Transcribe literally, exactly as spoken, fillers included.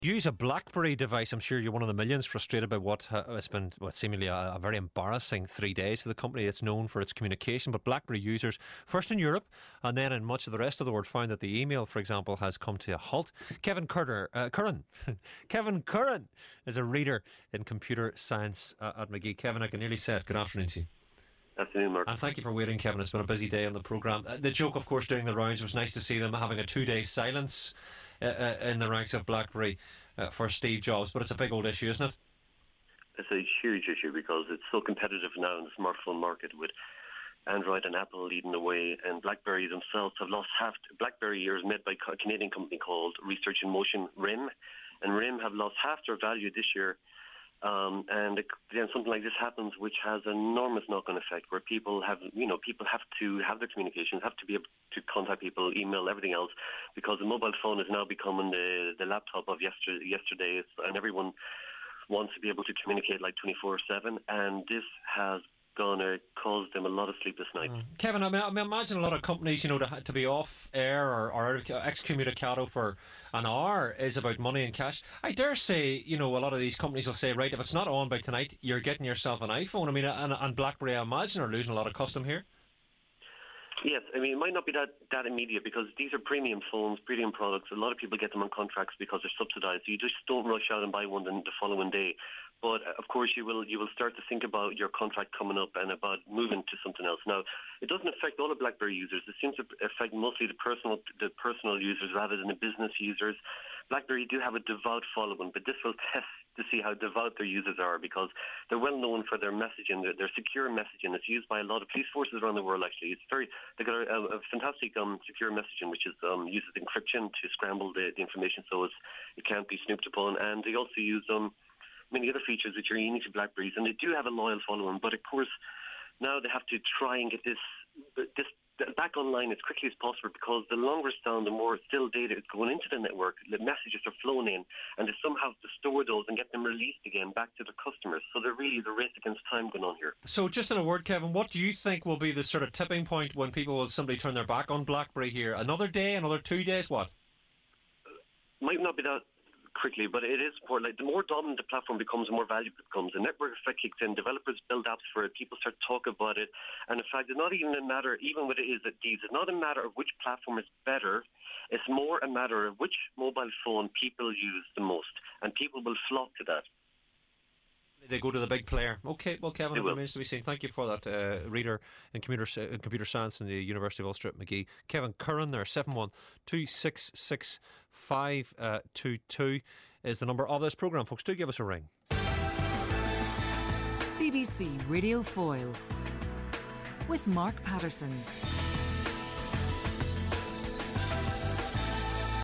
Use a BlackBerry device. I'm sure you're one of the millions frustrated by what has been what seemingly a, a very embarrassing three days for the company. It's known for its communication, but BlackBerry users, first in Europe and then in much of the rest of the world, found that the email, for example, has come to a halt. Kevin Curran, uh, Curran, Kevin Curran is a reader in computer science uh, at Magee. Kevin, I can nearly say it. Good afternoon to you. Afternoon, Mark. And thank you for waiting, Kevin. It's been a busy day on the programme. Uh, the joke, of course, doing the rounds, it was nice to see them having a two-day silence uh, uh, in the ranks of BlackBerry uh, for Steve Jobs. But it's a big old issue, isn't it? It's a huge issue because it's so competitive now in the smartphone market with Android and Apple leading the way, and BlackBerry themselves have lost half. BlackBerry is made by a Canadian company called Research in Motion, R I M, and R I M have lost half their value this year. Um, and then something like this happens, which has an enormous knock-on effect, where people have, you know, people have to have their communications, have to be able to contact people, email, everything else, because the mobile phone is now becoming the the laptop of yesterday, yesterday, and everyone wants to be able to communicate like twenty-four seven, and this has going to cause them a lot of sleepless nights. Mm. Kevin, I mean, I mean, imagine a lot of companies, you know, to, to be off air or, or excommunicado for an hour is about money and cash. I dare say, you know, a lot of these companies will say, right, if it's not on by tonight, you're getting yourself an iPhone. I mean, and, and BlackBerry, I imagine, are losing a lot of custom here. Yes, I mean, it might not be that, that immediate because these are premium phones, premium products. A lot of people get them on contracts because they're subsidised. So you just don't rush out and buy one the, the following day. But of course, you will you will start to think about your contract coming up and about moving to something else. Now, it doesn't affect all of BlackBerry users. It seems to affect mostly the personal the personal users rather than the business users. BlackBerry do have a devout following, but this will test to see how devout their users are because they're well known for their messaging, their, their secure messaging. It's used by a lot of police forces around the world. Actually, it's very they've got a, a fantastic um, secure messaging, which is um, uses encryption to scramble the, the information so it's, it can't be snooped upon, and they also use um. many other features which are unique to BlackBerries, and they do have a loyal following. But of course, now they have to try and get this this back online as quickly as possible because the longer it's down, the more still data is going into the network. The messages are flowing in, and they somehow have to store those and get them released again back to the customers. So there really is a race against time going on here. So just in a word, Kevin, what do you think will be the sort of tipping point when people will simply turn their back on BlackBerry here? Another day, another two days, what? Might not be that quickly, but it is important. Like, the more dominant the platform becomes, the more valuable it becomes. The network effect kicks in, developers build apps for it, people start to talk about it, and in fact, it's not even a matter, even when it is at these, it's not a matter of which platform is better, it's more a matter of which mobile phone people use the most, and people will flock to that. They go to the big player. Okay, well, Kevin, it remains to be seen. Thank you for that, uh, reader in computer, uh, computer science in the University of Ulster at Magee. Kevin Curran there, seven one two six six five two two is the number of this programme. Folks, do give us a ring. B B C Radio Foyle with Mark Patterson.